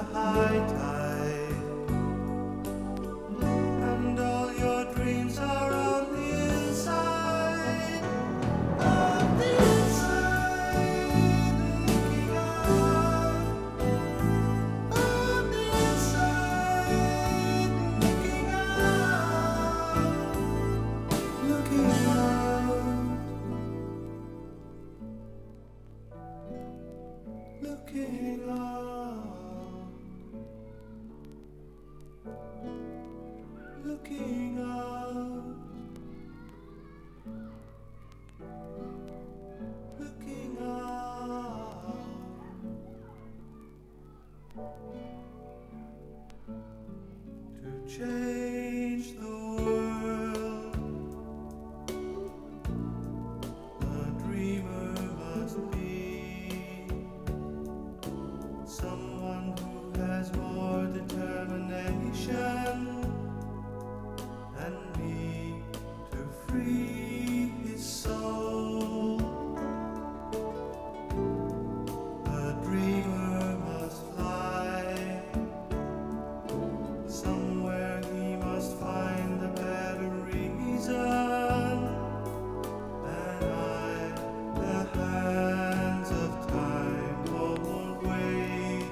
high tide, and all your dreams are on the inside, on the inside, looking out, on the inside, looking out, looking out, looking out, looking out, looking out, to change the world. The dreamer must be someone who has more determination than me to free his soul. The dreamer must fly somewhere, he must find a better reason. And the hands of time won't wait,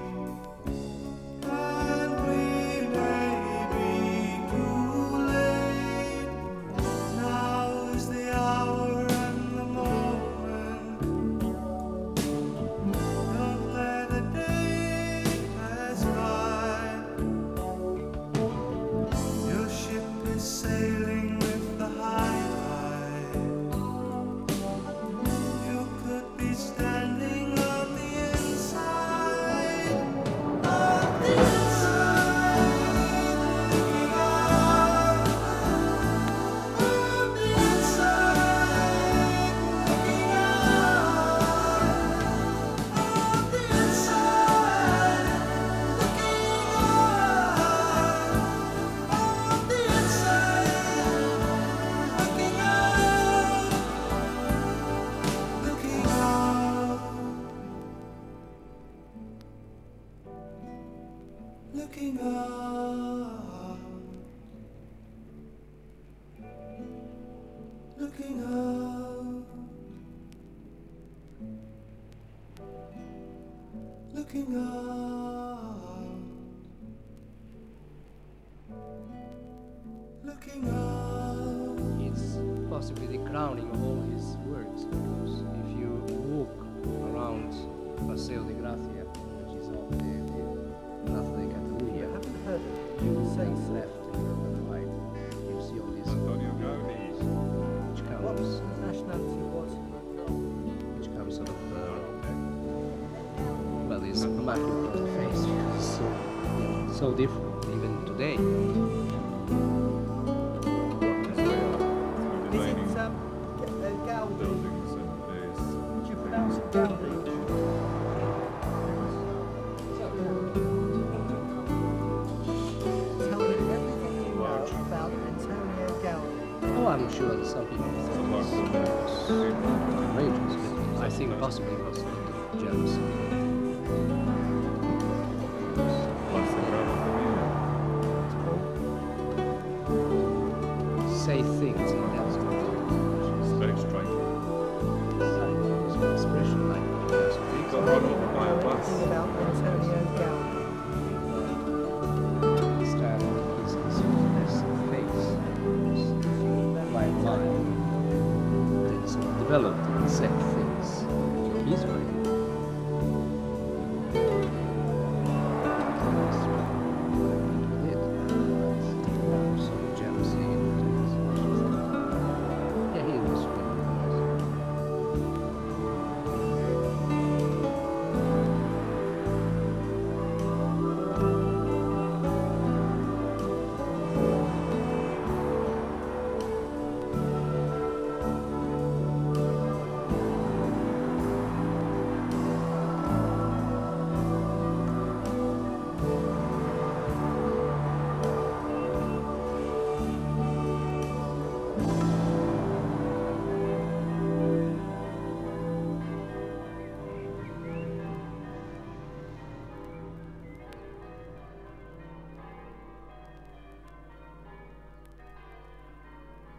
and we may be too late. Now is the hour and the moment. Don't let a day pass by. Your ship is sailing with the high tide. You could be standing on the inside, on the inside, looking out, on the inside, looking out, on the inside, looking out, on the inside, looking out, looking out, looking out, looking out, looking out, looking out. It's possibly the crowning of all his works, because if you walk around Paseo de Gracia, which is off the Plaza de Catalunya, haven't heard you you say say so. left and on the right, you see all these Antonio Gaudi. which What comes, nationality was he? which comes sort of, well, this immaculate face is so different even today. Is it Gaudi? Buildings and there's Would you pronounce it Gaudi? Tell me everything you know about Antonio Gaudi. Oh, I'm sure that some people think it's outrageous, but I think possibly it was a lot of jealousy. La Sagrada Familia. Say things in that It's very striking. expression like that's He got run over by a bus. Everything about Antonio Gaudi. stand his face, his like mind, and sort of developed in the set.